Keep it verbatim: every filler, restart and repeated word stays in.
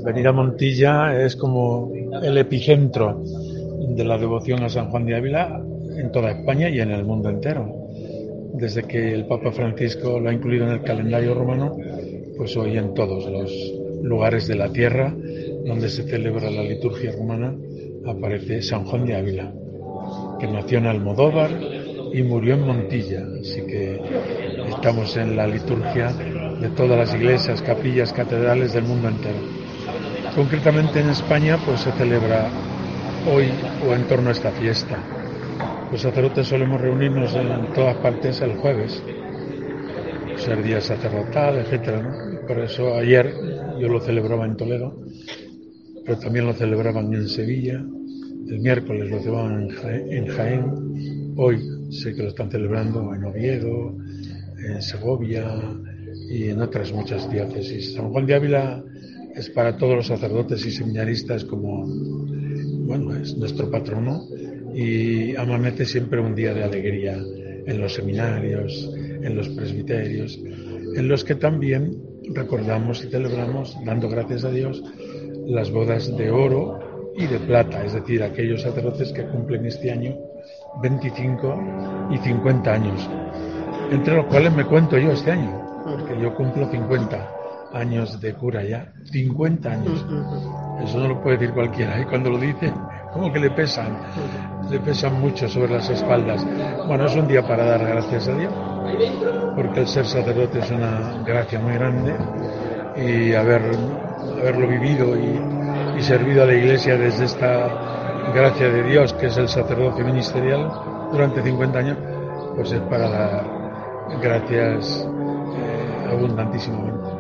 Venir a Montilla es como el epicentro de la devoción a San Juan de Ávila en toda España y en el mundo entero. Desde que el Papa Francisco lo ha incluido en el calendario romano, pues hoy en todos los lugares de la tierra donde se celebra la liturgia romana aparece San Juan de Ávila, que nació en Almodóvar y murió en Montilla. Así que estamos en la liturgia de todas las iglesias, capillas, catedrales del mundo entero. Concretamente en España pues se celebra hoy o en torno a esta fiesta. Los sacerdotes solemos reunirnos en todas partes el jueves, ser día sacerdotal, etcétera, ¿no? Por eso ayer yo lo celebraba en Toledo, pero también lo celebraban en Sevilla, el miércoles lo celebraban en Jaén, en Jaén, hoy sé que lo están celebrando en Oviedo, en Segovia y en otras muchas diócesis. San Juan de Ávila es para todos los sacerdotes y seminaristas como, bueno, es nuestro patrono y amanece siempre un día de alegría en los seminarios, en los presbiterios, en los que también recordamos y celebramos, dando gracias a Dios, las bodas de oro y de plata, es decir, aquellos sacerdotes que cumplen este año veinticinco y cincuenta años, entre los cuales me cuento yo este año, porque yo cumplo cincuenta años de cura ya, cincuenta años, eso no lo puede decir cualquiera, y cuando lo dice, como que le pesan, le pesan mucho sobre las espaldas. Bueno, es un día para dar gracias a Dios, porque el ser sacerdote es una gracia muy grande, y haber, haberlo vivido y, y servido a la Iglesia desde esta gracia de Dios, que es el sacerdocio ministerial, durante cincuenta años, pues es para dar gracias eh, abundantísimamente.